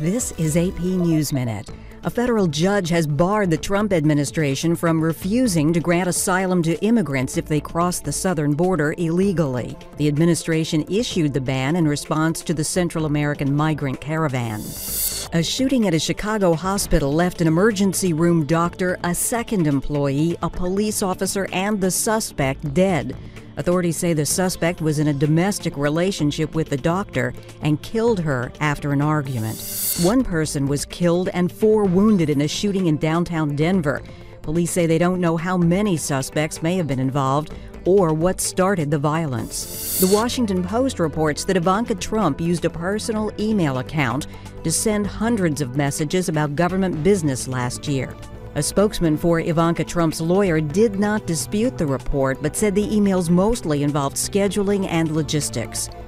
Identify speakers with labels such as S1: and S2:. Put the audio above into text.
S1: This is AP News Minute. A federal judge has barred the Trump administration from refusing to grant asylum to immigrants if they cross the southern border illegally. The administration issued the ban in response to the Central American migrant caravan. A shooting at a Chicago hospital left an emergency room doctor, a second employee, a police officer, and the suspect dead. Authorities say the suspect was in a domestic relationship with the doctor and killed her after an argument. One person was killed and 4 wounded in a shooting in downtown Denver. Police say they don't know how many suspects may have been involved or what started the violence. The Washington Post reports that Ivanka Trump used a personal email account to send hundreds of messages about government business last year. A spokesman for Ivanka Trump's lawyer did not dispute the report, but said the emails mostly involved scheduling and logistics.